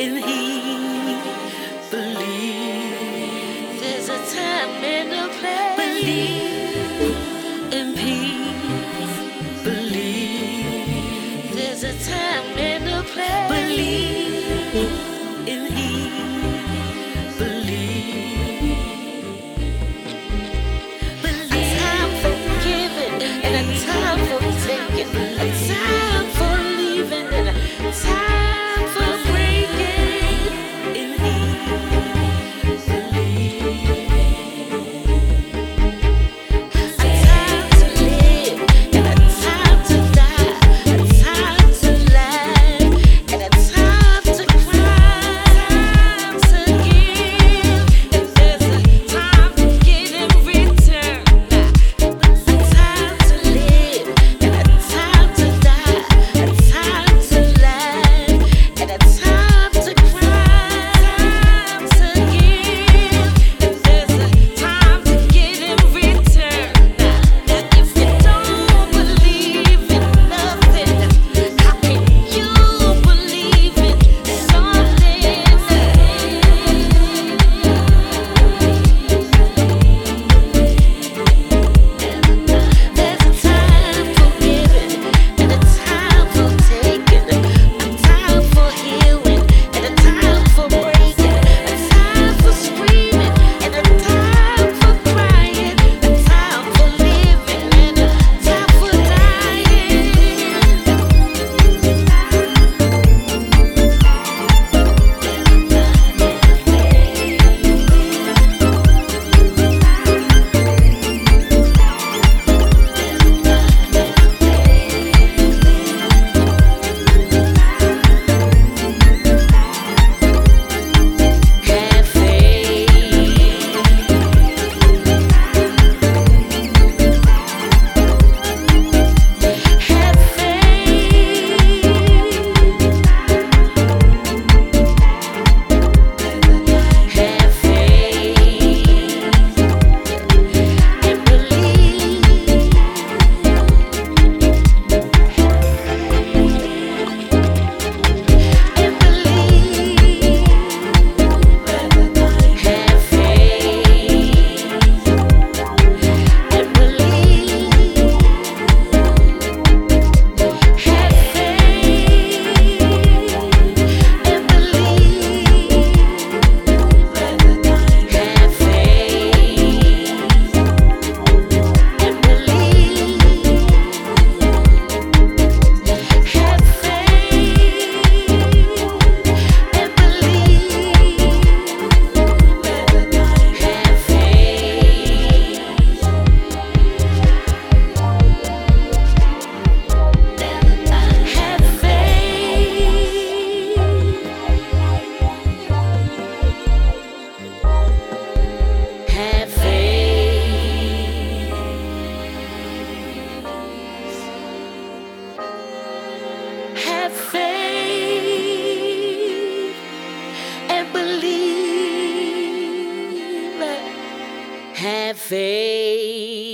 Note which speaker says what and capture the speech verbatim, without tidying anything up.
Speaker 1: and he believe. There's a time and a place. Believe in peace. Believe. There's a time and a place. Believe in he. Believe. Believe. A time for giving and a time for taking. A time for leaving and a time for breaking in he. A time to live and a time to die. A time to laugh and a time to cry. Time to give and there's a time to get in return. A time to live and a time to die. A time to laugh and a time to cry. Time to give and there's a time to get in return. And if you don't believe in nothing, how can you believe in something? There's a time for giving and a time for taking, a time for healing and a time for breaking, a time for screaming and a time for crying, a time for living and a time for dying. Have faith. Have faith. Have faith and believe. And believe. Have faith and believe. Have faith and believe. Have faith and believe. Have faith and believe. Have faith.